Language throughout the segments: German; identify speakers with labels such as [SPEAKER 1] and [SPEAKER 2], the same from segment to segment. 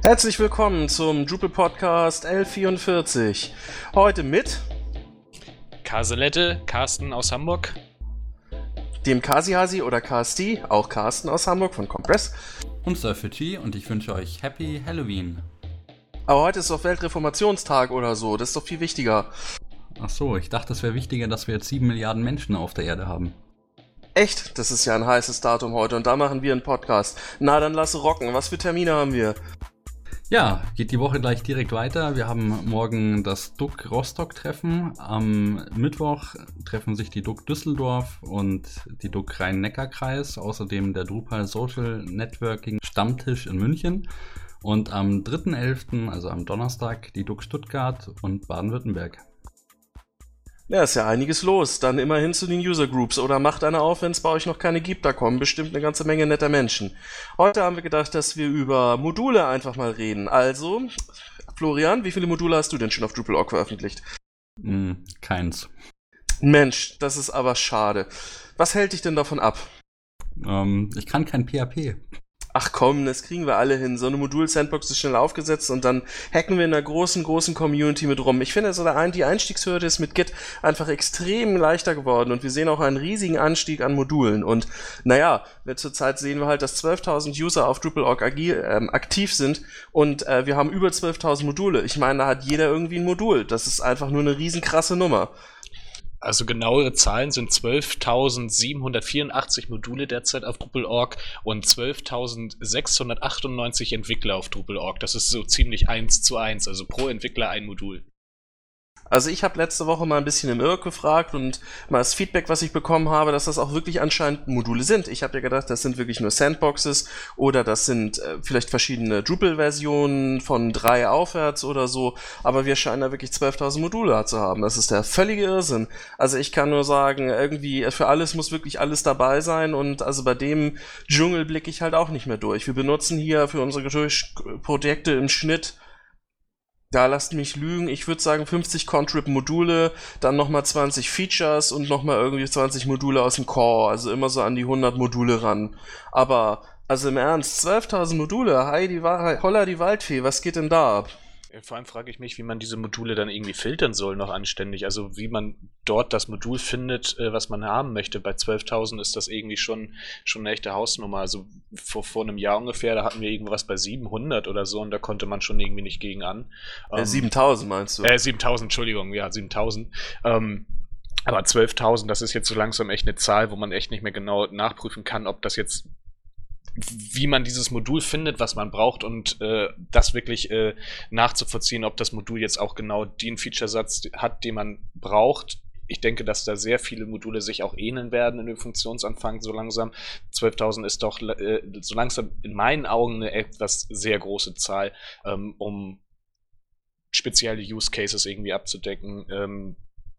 [SPEAKER 1] Herzlich willkommen zum Drupal Podcast L44. Heute mit
[SPEAKER 2] Kaselette, Carsten aus Hamburg.
[SPEAKER 1] dem Kasihasi oder KST, auch Carsten aus Hamburg von Compress.
[SPEAKER 3] Und Surfity und ich wünsche euch Happy Halloween.
[SPEAKER 1] Aber heute ist doch Weltreformationstag oder so, das ist doch viel wichtiger.
[SPEAKER 3] Ach so, ich dachte, es wäre wichtiger, dass wir jetzt 7 Milliarden Menschen auf der Erde haben.
[SPEAKER 1] Echt? Das ist ja ein heißes Datum heute und da machen wir einen Podcast. Na, dann lass rocken. Was für Termine haben wir?
[SPEAKER 3] Ja, geht die Woche gleich direkt weiter. Wir haben morgen das DUK Rostock-Treffen. Am Mittwoch treffen sich die DUK Düsseldorf und die DUK Rhein-Neckar-Kreis. Außerdem der Drupal Social Networking Stammtisch in München. Und am 3.11., also am Donnerstag, die DUK Stuttgart und Baden-Württemberg.
[SPEAKER 1] Ja, ist ja einiges los. Dann immerhin zu den User Groups oder macht eine auf, wenn es bei euch noch keine gibt. Da kommen bestimmt eine ganze Menge netter Menschen. Heute haben wir gedacht, dass wir über Module einfach mal reden. Also, Florian, wie viele Module hast du denn schon auf Drupal.org veröffentlicht?
[SPEAKER 3] Keins.
[SPEAKER 1] Mensch, das ist aber schade. Was hält dich denn davon ab?
[SPEAKER 3] Ich kann kein PHP.
[SPEAKER 1] Ach komm, das kriegen wir alle hin. So eine Modul-Sandbox ist schnell aufgesetzt und dann hacken wir in einer großen Community mit rum. Ich finde, die Einstiegshürde ist mit Git einfach extrem leichter geworden und wir sehen auch einen riesigen Anstieg an Modulen. Und naja, zurzeit sehen wir halt, dass 12.000 User auf Drupal.org aktiv sind und wir haben über 12.000 Module. Ich meine, da hat jeder irgendwie ein Modul. Das ist einfach nur eine riesenkrasse Nummer.
[SPEAKER 2] Also genauere Zahlen sind 12.784 Module derzeit auf Drupal.org und 12.698 Entwickler auf Drupal.org. Das ist so ziemlich 1:1, also pro Entwickler ein Modul.
[SPEAKER 1] Also ich habe letzte Woche mal ein bisschen im Irk gefragt und mal das Feedback, was ich bekommen habe, dass das auch wirklich anscheinend Module sind. Ich habe ja gedacht, das sind wirklich nur Sandboxes oder das sind vielleicht verschiedene Drupal-Versionen von 3 aufwärts oder so, aber wir scheinen da wirklich 12.000 Module zu haben. Das ist der völlige Irrsinn. Also ich kann nur sagen, irgendwie für alles muss wirklich alles dabei sein und also bei dem Dschungel blicke ich halt auch nicht mehr durch. Wir benutzen hier für unsere Projekte im Schnitt, da lasst mich lügen, ich würde sagen 50 Contrib-Module, dann nochmal 20 Features und nochmal irgendwie 20 Module aus dem Core, also immer so an die 100 Module ran. Aber, also im Ernst, 12.000 Module, holla die Waldfee, was geht denn da ab?
[SPEAKER 2] Vor allem frage ich mich, wie man diese Module dann irgendwie filtern soll noch anständig. Also wie man dort das Modul findet, was man haben möchte. Bei 12.000 ist das irgendwie schon eine echte Hausnummer. Also vor einem Jahr ungefähr, da hatten wir irgendwas bei 700 oder so und da konnte man schon irgendwie nicht gegen an.
[SPEAKER 1] 7.000 meinst du?
[SPEAKER 2] 7.000, Entschuldigung, ja, 7.000. Aber 12.000, das ist jetzt so langsam echt eine Zahl, wo man echt nicht mehr genau nachprüfen kann, ob das jetzt, wie man dieses Modul findet, was man braucht und das wirklich nachzuvollziehen, ob das Modul jetzt auch genau den Featuresatz hat, den man braucht. Ich denke, dass da sehr viele Module sich auch ähneln werden in dem Funktionsanfang so langsam. 12.000 ist doch so langsam in meinen Augen eine etwas sehr große Zahl, um spezielle Use Cases irgendwie abzudecken.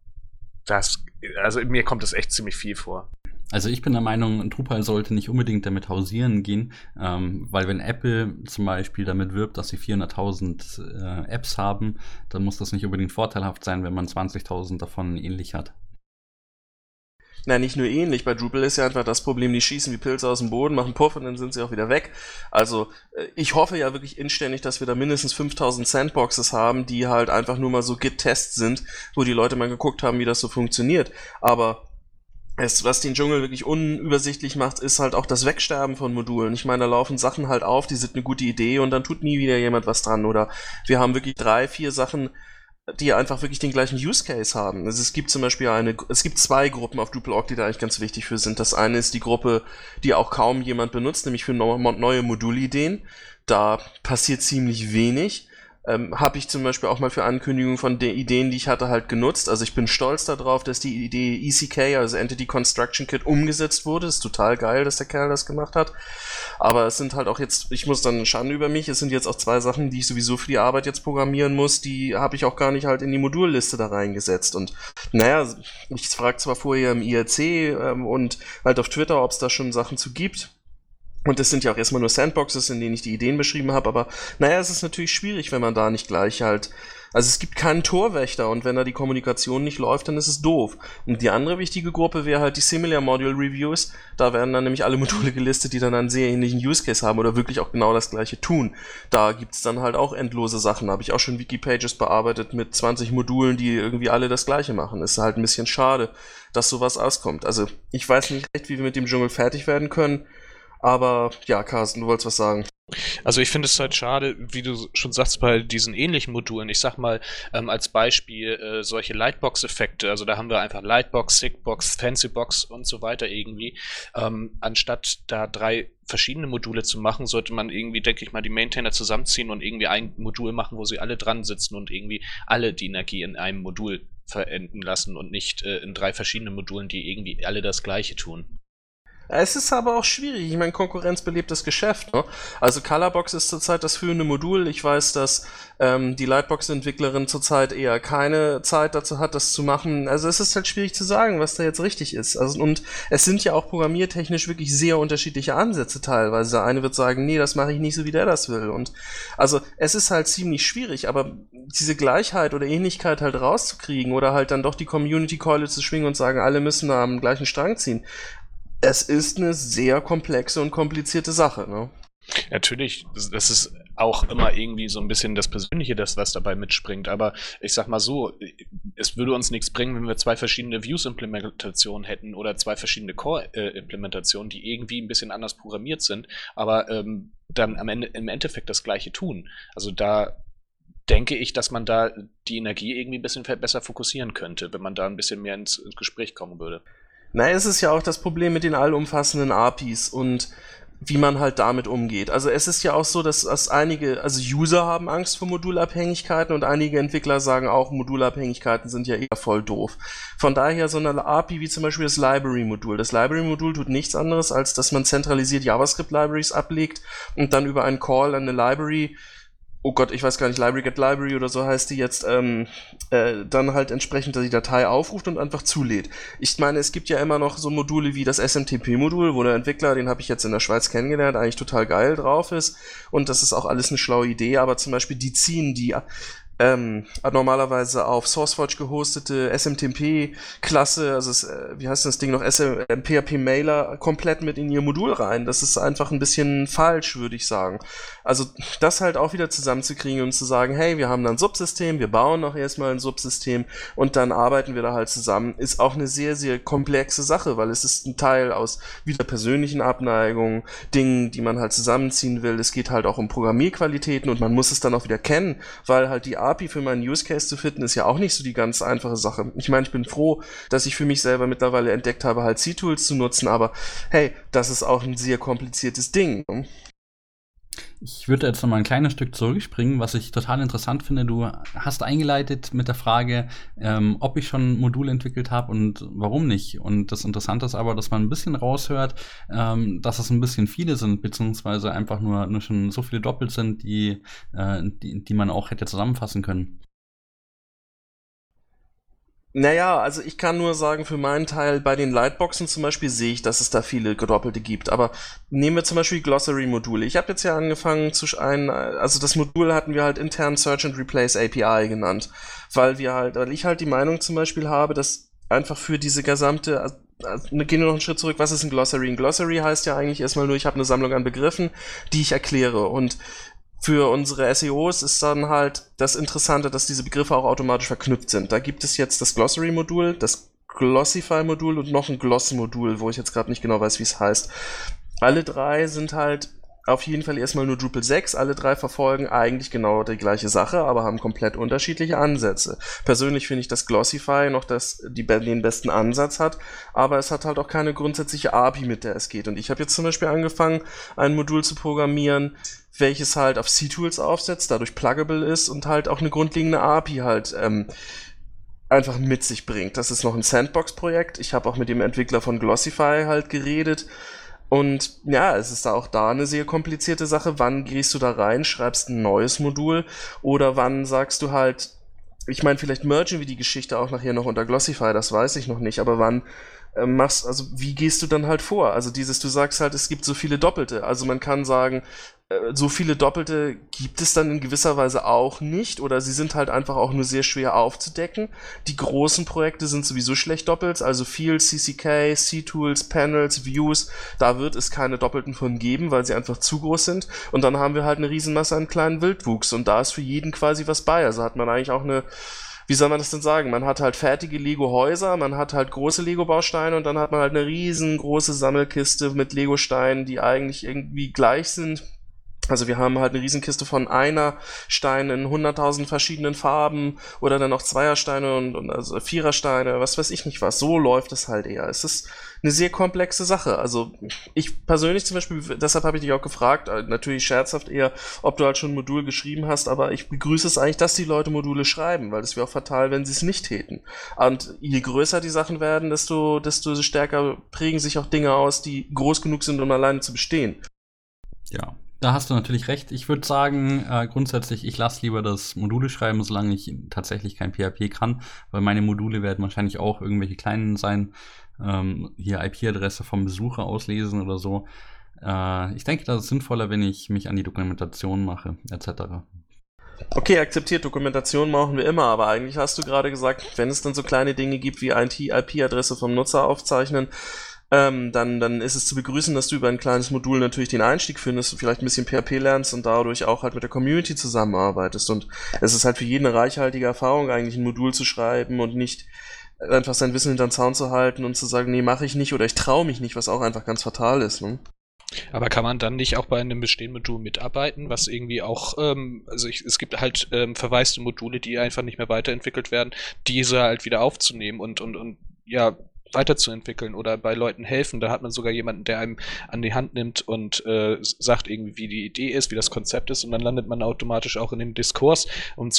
[SPEAKER 2] Also mir kommt das echt ziemlich viel vor.
[SPEAKER 3] Also ich bin der Meinung, Drupal sollte nicht unbedingt damit hausieren gehen, weil wenn Apple zum Beispiel damit wirbt, dass sie 400.000 Apps haben, dann muss das nicht unbedingt vorteilhaft sein, wenn man 20.000 davon ähnlich hat.
[SPEAKER 1] Na, nicht nur ähnlich, bei Drupal ist ja einfach das Problem, die schießen wie Pilze aus dem Boden, machen Puff und dann sind sie auch wieder weg. Also ich hoffe ja wirklich inständig, dass wir da mindestens 5.000 Sandboxes haben, die halt einfach nur mal so Git-Tests sind, wo die Leute mal geguckt haben, wie das so funktioniert. Aber was den Dschungel wirklich unübersichtlich macht, ist halt auch das Wegsterben von Modulen. Ich meine, da laufen Sachen halt auf, die sind eine gute Idee und dann tut nie wieder jemand was dran. Oder wir haben wirklich 3, 4 Sachen, die einfach wirklich den gleichen Use Case haben. Also es gibt zum Beispiel es gibt 2 Gruppen auf Drupal.org, die da eigentlich ganz wichtig für sind. Das eine ist die Gruppe, die auch kaum jemand benutzt, nämlich für neue Modulideen. Da passiert ziemlich wenig. Habe ich zum Beispiel auch mal für Ankündigungen von den Ideen, die ich hatte, halt genutzt. Also ich bin stolz darauf, dass die Idee ECK, also Entity Construction Kit, umgesetzt wurde. Das ist total geil, dass der Kerl das gemacht hat. Aber es sind halt auch jetzt, ich muss dann Schande über mich, es sind jetzt auch 2 Sachen, die ich sowieso für die Arbeit jetzt programmieren muss, die habe ich auch gar nicht halt in die Modulliste da reingesetzt. Und naja, ich frage zwar vorher im IRC und halt auf Twitter, ob es da schon Sachen zu gibt. Und das sind ja auch erstmal nur Sandboxes, in denen ich die Ideen beschrieben habe, aber naja, es ist natürlich schwierig, wenn man da nicht gleich halt Also es gibt keinen Torwächter und wenn da die Kommunikation nicht läuft, dann ist es doof. Und die andere wichtige Gruppe wäre halt die Similar Module Reviews. Da werden dann nämlich alle Module gelistet, die dann einen sehr ähnlichen Use Case haben oder wirklich auch genau das gleiche tun. Da gibt's dann halt auch endlose Sachen. Da habe ich auch schon Wiki-Pages bearbeitet mit 20 Modulen, die irgendwie alle das gleiche machen. Ist halt ein bisschen schade, dass sowas auskommt. Also ich weiß nicht recht, wie wir mit dem Dschungel fertig werden können. Aber ja, Carsten, du wolltest was sagen.
[SPEAKER 2] Also ich finde es halt schade, wie du schon sagst, bei diesen ähnlichen Modulen, ich sag mal als Beispiel solche Lightbox-Effekte, also da haben wir einfach Lightbox, Sickbox, Fancybox und so weiter irgendwie, anstatt da 3 verschiedene Module zu machen, sollte man irgendwie, denke ich mal, die Maintainer zusammenziehen und irgendwie ein Modul machen, wo sie alle dran sitzen und irgendwie alle die Energie in einem Modul verenden lassen und nicht in 3 verschiedenen Modulen, die irgendwie alle das Gleiche tun.
[SPEAKER 1] Es ist aber auch schwierig. Ich meine, Konkurrenz belebt das Geschäft. Ne? Also Colorbox ist zurzeit das führende Modul. Ich weiß, dass die Lightbox-Entwicklerin zurzeit eher keine Zeit dazu hat, das zu machen. Also es ist halt schwierig zu sagen, was da jetzt richtig ist. Also, und es sind ja auch programmiertechnisch wirklich sehr unterschiedliche Ansätze teilweise. Der eine wird sagen, nee, das mache ich nicht so, wie der das will. Und also es ist halt ziemlich schwierig, aber diese Gleichheit oder Ähnlichkeit halt rauszukriegen oder halt dann doch die Community-Keule zu schwingen und sagen, alle müssen da am gleichen Strang ziehen. Es ist eine sehr komplexe und komplizierte Sache, ne?
[SPEAKER 2] Natürlich, das ist auch immer irgendwie so ein bisschen das Persönliche, das was dabei mitspringt, aber ich sag mal so, es würde uns nichts bringen, wenn wir 2 verschiedene Views-Implementationen hätten oder 2 verschiedene Core-Implementationen, die irgendwie ein bisschen anders programmiert sind, aber dann am Ende im Endeffekt das Gleiche tun. Also da denke ich, dass man da die Energie irgendwie ein bisschen besser fokussieren könnte, wenn man da ein bisschen mehr ins Gespräch kommen würde.
[SPEAKER 1] Na, es ist ja auch das Problem mit den allumfassenden APIs und wie man halt damit umgeht. Also es ist ja auch so, dass einige, also User haben Angst vor Modulabhängigkeiten und einige Entwickler sagen auch, Modulabhängigkeiten sind ja eher voll doof. Von daher so eine API wie zum Beispiel das Library-Modul. Das Library-Modul tut nichts anderes, als dass man zentralisiert JavaScript-Libraries ablegt und dann über einen Call an eine Library, oh Gott, ich weiß gar nicht, Library get Library oder so heißt die jetzt, dann halt entsprechend die Datei aufruft und einfach zulädt. Ich meine, es gibt ja immer noch so Module wie das SMTP-Modul, wo der Entwickler, den habe ich jetzt in der Schweiz kennengelernt, eigentlich total geil drauf ist und das ist auch alles eine schlaue Idee, aber zum Beispiel die ziehen die normalerweise auf SourceForge gehostete SMTP-Klasse, also wie heißt das Ding noch, PHP-Mailer komplett mit in ihr Modul rein. Das ist einfach ein bisschen falsch, würde ich sagen. Also das halt auch wieder zusammenzukriegen und zu sagen, hey, wir haben da ein Subsystem, wir bauen noch erstmal ein Subsystem und dann arbeiten wir da halt zusammen, ist auch eine sehr, sehr komplexe Sache, weil es ist ein Teil aus wieder persönlichen Abneigungen, Dingen, die man halt zusammenziehen will. Es geht halt auch um Programmierqualitäten und man muss es dann auch wieder kennen, weil halt die API für meinen Use Case zu finden, ist ja auch nicht so die ganz einfache Sache. Ich meine, ich bin froh, dass ich für mich selber mittlerweile entdeckt habe, halt C-Tools zu nutzen, aber hey, das ist auch ein sehr kompliziertes Ding.
[SPEAKER 3] Ich würde jetzt noch mal ein kleines Stück zurückspringen, was ich total interessant finde. Du hast eingeleitet mit der Frage, ob ich schon Module entwickelt habe und warum nicht. Und das Interessante ist aber, dass man ein bisschen raushört, dass es ein bisschen viele sind, beziehungsweise einfach nur schon so viele doppelt sind, die man auch hätte zusammenfassen können.
[SPEAKER 1] Naja, also ich kann nur sagen, für meinen Teil, bei den Lightboxen zum Beispiel sehe ich, dass es da viele gedoppelte gibt. Aber nehmen wir zum Beispiel Glossary-Module. Ich habe jetzt ja angefangen also das Modul hatten wir halt intern Search and Replace API genannt. Weil ich halt die Meinung zum Beispiel habe, dass einfach für diese gesamte, also gehen wir noch einen Schritt zurück, was ist ein Glossary? Ein Glossary heißt ja eigentlich erstmal nur, ich habe eine Sammlung an Begriffen, die ich erkläre. Und für unsere SEOs ist dann halt das Interessante, dass diese Begriffe auch automatisch verknüpft sind. Da gibt es jetzt das Glossary-Modul, das Glossify-Modul und noch ein Gloss-Modul, wo ich jetzt gerade nicht genau weiß, wie es heißt. Alle 3 sind halt auf jeden Fall erstmal nur Drupal 6. Alle 3 verfolgen eigentlich genau die gleiche Sache, aber haben komplett unterschiedliche Ansätze. Persönlich finde ich, dass Glossify noch den besten Ansatz hat, aber es hat halt auch keine grundsätzliche API, mit der es geht. Und ich habe jetzt zum Beispiel angefangen, ein Modul zu programmieren, welches halt auf C-Tools aufsetzt, dadurch pluggable ist und halt auch eine grundlegende API halt einfach mit sich bringt. Das ist noch ein Sandbox-Projekt. Ich habe auch mit dem Entwickler von Glossify halt geredet. Und ja, es ist auch da eine sehr komplizierte Sache. Wann gehst du da rein, schreibst ein neues Modul oder wann sagst du halt, ich meine, vielleicht mergen wir die Geschichte auch nachher noch unter Glossify, das weiß ich noch nicht, aber wann machst, also wie gehst du dann halt vor? Also du sagst halt, es gibt so viele Doppelte. Also man kann sagen, so viele Doppelte gibt es dann in gewisser Weise auch nicht, oder sie sind halt einfach auch nur sehr schwer aufzudecken. Die großen Projekte sind sowieso schlecht doppelt, also viel CCK, C-Tools, Panels, Views, da wird es keine Doppelten von geben, weil sie einfach zu groß sind. Und dann haben wir halt eine Riesenmasse an kleinen Wildwuchs und da ist für jeden quasi was bei. Also hat man eigentlich auch wie soll man das denn sagen? Man hat halt fertige Lego-Häuser, man hat halt große Lego-Bausteine und dann hat man halt eine riesengroße Sammelkiste mit Lego-Steinen, die eigentlich irgendwie gleich sind. Also wir haben halt eine Riesenkiste von Einer-Steinen in 100.000 verschiedenen Farben oder dann auch Zweiersteine und also Vierersteine, was weiß ich nicht was. So läuft es halt eher. Es ist eine sehr komplexe Sache. Also ich persönlich zum Beispiel, deshalb habe ich dich auch gefragt, natürlich scherzhaft eher, ob du halt schon ein Modul geschrieben hast, aber ich begrüße es eigentlich, dass die Leute Module schreiben, weil es wäre auch fatal, wenn sie es nicht täten. Und je größer die Sachen werden, desto stärker prägen sich auch Dinge aus, die groß genug sind, um alleine zu bestehen.
[SPEAKER 3] Ja. Da hast du natürlich recht. Ich würde sagen, grundsätzlich, ich lasse lieber das Module schreiben, solange ich tatsächlich kein PHP kann, weil meine Module werden wahrscheinlich auch irgendwelche kleinen sein, hier IP-Adresse vom Besucher auslesen oder so. Ich denke, das ist sinnvoller, wenn ich mich an die Dokumentation mache, etc.
[SPEAKER 1] Okay, akzeptiert, Dokumentation brauchen wir immer, aber eigentlich hast du gerade gesagt, wenn es dann so kleine Dinge gibt wie IP-Adresse vom Nutzer aufzeichnen, dann ist es zu begrüßen, dass du über ein kleines Modul natürlich den Einstieg findest, vielleicht ein bisschen PHP lernst und dadurch auch halt mit der Community zusammenarbeitest. Und es ist halt für jeden eine reichhaltige Erfahrung, eigentlich ein Modul zu schreiben und nicht einfach sein Wissen hinter den Zaun zu halten und zu sagen, nee, mache ich nicht oder ich traue mich nicht, was auch einfach ganz fatal ist. Ne?
[SPEAKER 2] Aber kann man dann nicht auch bei einem bestehenden Modul mitarbeiten, was irgendwie auch, es gibt halt verwaiste Module, die einfach nicht mehr weiterentwickelt werden, diese halt wieder aufzunehmen und ja, weiterzuentwickeln oder bei Leuten helfen. Da hat man sogar jemanden, der einem an die Hand nimmt und sagt irgendwie, wie die Idee ist, wie das Konzept ist, und dann landet man automatisch auch in dem Diskurs und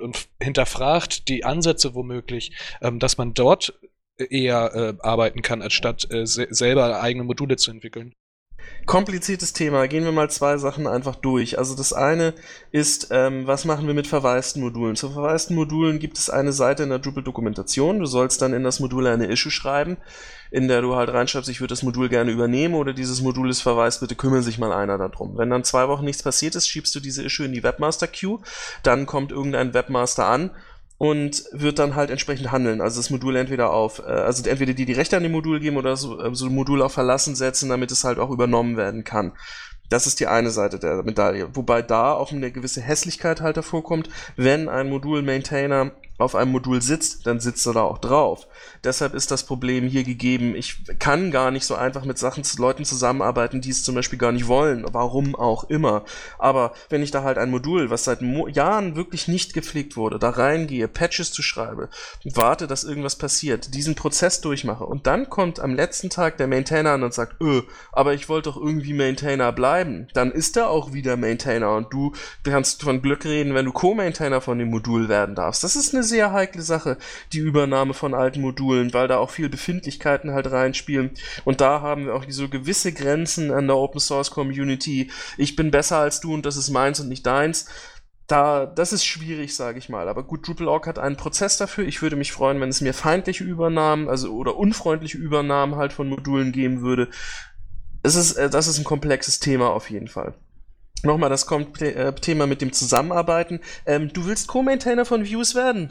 [SPEAKER 2] hinterfragt die Ansätze womöglich, dass man dort eher arbeiten kann, anstatt selber eigene Module zu entwickeln.
[SPEAKER 1] Kompliziertes Thema. Gehen wir mal zwei Sachen einfach durch. Also das eine ist, was machen wir mit verwaisten Modulen? Zu verwaisten Modulen gibt es eine Seite in der Drupal-Dokumentation. Du sollst dann in das Modul eine Issue schreiben, in der du halt reinschreibst, ich würde das Modul gerne übernehmen oder dieses Modul ist verwaist, bitte kümmere sich mal einer darum. Wenn dann 2 Wochen nichts passiert ist, schiebst du diese Issue in die Webmaster-Queue, dann kommt irgendein Webmaster an und wird dann halt entsprechend handeln. Also das Modul entweder die Rechte an dem Modul geben oder so ein Modul auf Verlassen setzen, damit es halt auch übernommen werden kann. Das ist die eine Seite der Medaille. Wobei da auch eine gewisse Hässlichkeit halt hervorkommt. Wenn ein Modul-Maintainer auf einem Modul sitzt, dann sitzt er da auch drauf. Deshalb ist das Problem hier gegeben. Ich kann gar nicht so einfach mit Leuten zusammenarbeiten, die es zum Beispiel gar nicht wollen. Warum auch immer. Aber wenn ich da halt ein Modul, was seit Jahren wirklich nicht gepflegt wurde, da reingehe, Patches zu schreibe, warte, dass irgendwas passiert, diesen Prozess durchmache und dann kommt am letzten Tag der Maintainer an und sagt, aber ich wollte doch irgendwie Maintainer bleiben, dann ist er auch wieder Maintainer und du kannst von Glück reden, wenn du Co-Maintainer von dem Modul werden darfst. Das ist eine sehr heikle Sache, die Übernahme von alten Modulen, weil da auch viel Befindlichkeiten halt reinspielen und da haben wir auch so gewisse Grenzen an der Open Source Community. Ich bin besser als du und das ist meins und nicht deins. Das ist schwierig, sage ich mal. Aber gut, Drupal.org hat einen Prozess dafür. Ich würde mich freuen, wenn es mir feindliche Übernahmen, oder unfreundliche Übernahmen halt von Modulen geben würde. Das ist ein komplexes Thema auf jeden Fall. Nochmal das Thema mit dem Zusammenarbeiten. Du willst Co-Maintainer von Views werden?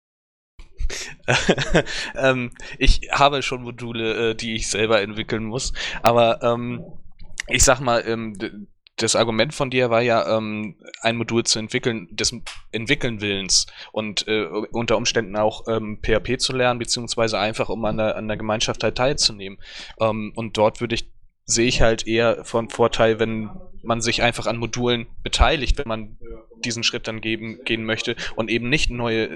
[SPEAKER 2] Ich habe schon Module, die ich selber entwickeln muss, aber ich sag mal, das Argument von dir war ja, ein Modul zu entwickeln, des Entwickeln Willens und unter Umständen auch PHP zu lernen, beziehungsweise einfach, um an der Gemeinschaft halt teilzunehmen. Und dort sehe ich halt eher von Vorteil, wenn man sich einfach an Modulen beteiligt, wenn man diesen Schritt dann gehen möchte und eben nicht neue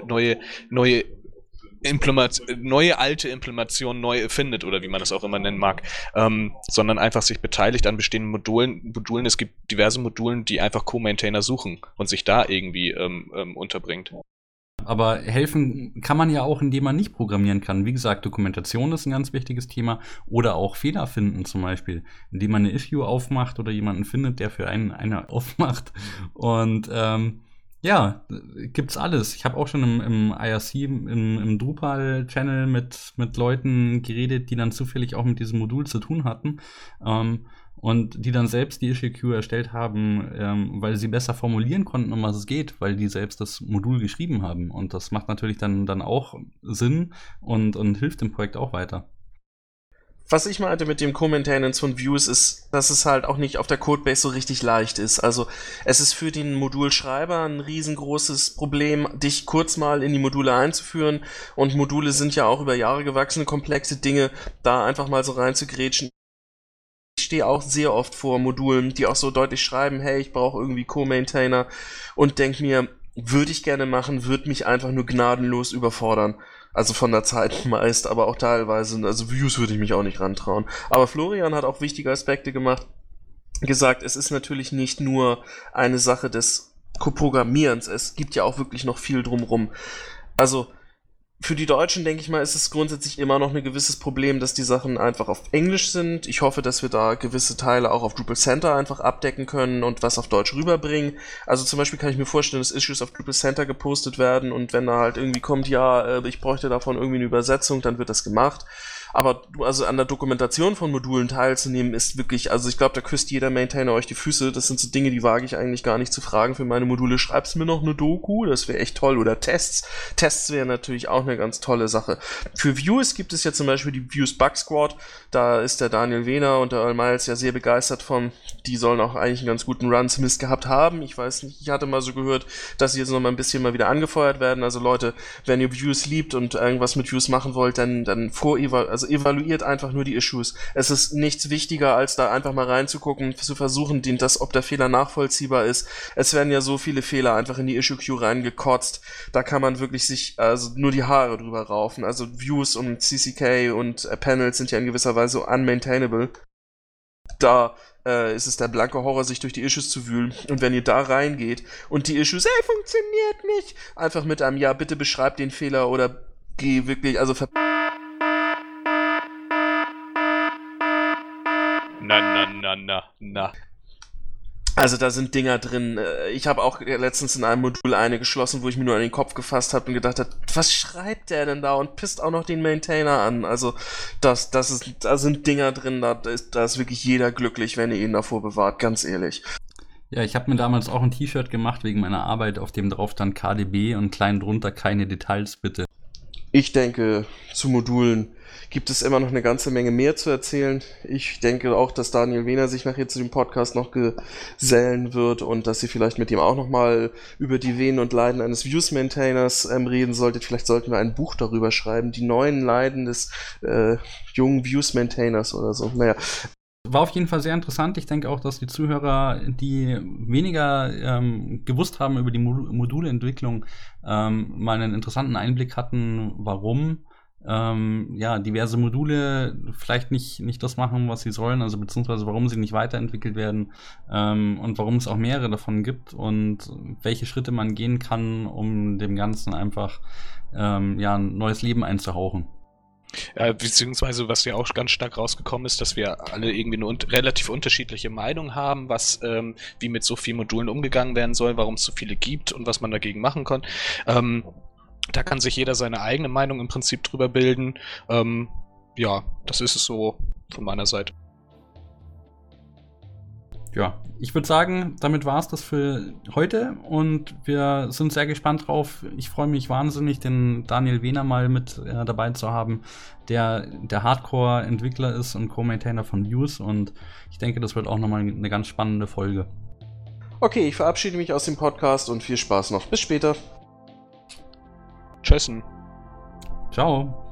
[SPEAKER 2] alte Implementationen neu erfindet oder wie man das auch immer nennen mag, sondern einfach sich beteiligt an bestehenden Modulen. Es gibt diverse Modulen, die einfach Co-Maintainer suchen und sich da irgendwie unterbringt.
[SPEAKER 3] Aber helfen kann man ja auch, indem man nicht programmieren kann. Wie gesagt, Dokumentation ist ein ganz wichtiges Thema. Oder auch Fehler finden zum Beispiel, indem man eine Issue aufmacht oder jemanden findet, der für einen eine aufmacht. Und Ja, gibt's alles. Ich habe auch schon im IRC, im Drupal-Channel mit Leuten geredet, die dann zufällig auch mit diesem Modul zu tun hatten. Und die dann selbst die Issue Queue erstellt haben, weil sie besser formulieren konnten, um was es geht, weil die selbst das Modul geschrieben haben. Und das macht natürlich dann auch Sinn und hilft dem Projekt auch weiter.
[SPEAKER 1] Was ich meinte mit dem Co-Maintenance von Views ist, dass es halt auch nicht auf der Codebase so richtig leicht ist. Also es ist für den Modulschreiber ein riesengroßes Problem, dich kurz mal in die Module einzuführen. Und Module sind ja auch über Jahre gewachsene, komplexe Dinge, da einfach mal so reinzugrätschen. Ich stehe auch sehr oft vor Modulen, die auch so deutlich schreiben, hey, ich brauche irgendwie Co-Maintainer, und denke mir, würde ich gerne machen, würde mich einfach nur gnadenlos überfordern. Also von der Zeit meist, aber auch teilweise, also Views würde ich mich auch nicht rantrauen. Aber Florian hat auch wichtige Aspekte gesagt, es ist natürlich nicht nur eine Sache des Programmierens, es gibt ja auch wirklich noch viel drumrum. Also für die Deutschen, denke ich mal, ist es grundsätzlich immer noch ein gewisses Problem, dass die Sachen einfach auf Englisch sind. Ich hoffe, dass wir da gewisse Teile auch auf Drupal Center einfach abdecken können und was auf Deutsch rüberbringen. Also zum Beispiel kann ich mir vorstellen, dass Issues auf Drupal Center gepostet werden, und wenn da halt irgendwie kommt, ja, ich bräuchte davon irgendwie eine Übersetzung, dann wird das gemacht. Aber also an der Dokumentation von Modulen teilzunehmen ist wirklich, also ich glaube, da küsst jeder Maintainer euch die Füße. Das sind so Dinge, die wage ich eigentlich gar nicht zu fragen für meine Module. Schreibst mir noch eine Doku? Das wäre echt toll. Oder Tests. Tests wären natürlich auch eine ganz tolle Sache. Für Views gibt es ja zum Beispiel die Views Bug Squad. Da ist der Daniel Wehner und der Earl Miles ja sehr begeistert von. Die sollen auch eigentlich einen ganz guten Run zumindest gehabt haben. Ich weiß nicht, ich hatte mal so gehört, dass sie jetzt noch mal ein bisschen mal wieder angefeuert werden. Also Leute, wenn ihr Views liebt und irgendwas mit Views machen wollt, dann evaluiert einfach nur die Issues. Es ist nichts wichtiger, als da einfach mal reinzugucken, zu versuchen, ob der Fehler nachvollziehbar ist. Es werden ja so viele Fehler einfach in die Issue Queue reingekotzt. Da kann man wirklich sich nur die Haare drüber raufen. Also Views und CCK und Panels sind ja in gewisser Weise unmaintainable. Da ist es der blanke Horror, sich durch die Issues zu wühlen. Und wenn ihr da reingeht und die Issues, funktioniert nicht, einfach mit einem, ja, bitte beschreib den Fehler oder geh wirklich, also
[SPEAKER 2] Na.
[SPEAKER 1] Also da sind Dinger drin. Ich habe auch letztens in einem Modul eine geschlossen, wo ich mir nur an den Kopf gefasst habe und gedacht habe, was schreibt der denn da, und pisst auch noch den Maintainer an. Also da sind Dinger drin, da ist wirklich jeder glücklich, wenn ihr ihn davor bewahrt, ganz ehrlich.
[SPEAKER 3] Ja, ich habe mir damals auch ein T-Shirt gemacht wegen meiner Arbeit, auf dem drauf stand KDB und klein drunter keine Details bitte.
[SPEAKER 1] Ich denke, zu Modulen gibt es immer noch eine ganze Menge mehr zu erzählen. Ich denke auch, dass Daniel Wehner sich nachher zu dem Podcast noch gesellen wird und dass ihr vielleicht mit ihm auch nochmal über die Venen und Leiden eines Views-Maintainers reden solltet. Vielleicht sollten wir ein Buch darüber schreiben, die neuen Leiden des jungen Views-Maintainers oder so. Naja.
[SPEAKER 3] War auf jeden Fall sehr interessant. Ich denke auch, dass die Zuhörer, die weniger gewusst haben über die Moduleentwicklung, mal einen interessanten Einblick hatten, warum diverse Module vielleicht nicht das machen, was sie sollen, also beziehungsweise warum sie nicht weiterentwickelt werden, und warum es auch mehrere davon gibt und welche Schritte man gehen kann, um dem Ganzen einfach ein neues Leben einzuhauchen.
[SPEAKER 2] Beziehungsweise, was ja auch ganz stark rausgekommen ist, dass wir alle irgendwie eine relativ unterschiedliche Meinung haben, wie mit so vielen Modulen umgegangen werden soll, warum es so viele gibt und was man dagegen machen kann. Da kann sich jeder seine eigene Meinung im Prinzip drüber bilden. Das ist es so von meiner Seite.
[SPEAKER 3] Ja, ich würde sagen, damit war es das für heute und wir sind sehr gespannt drauf. Ich freue mich wahnsinnig, den Daniel Wehner mal mit dabei zu haben, der Hardcore-Entwickler ist und Co-Maintainer von Views, und ich denke, das wird auch nochmal eine ganz spannende Folge.
[SPEAKER 1] Okay, ich verabschiede mich aus dem Podcast und viel Spaß noch. Bis später.
[SPEAKER 2] Tschüssen.
[SPEAKER 3] Ciao.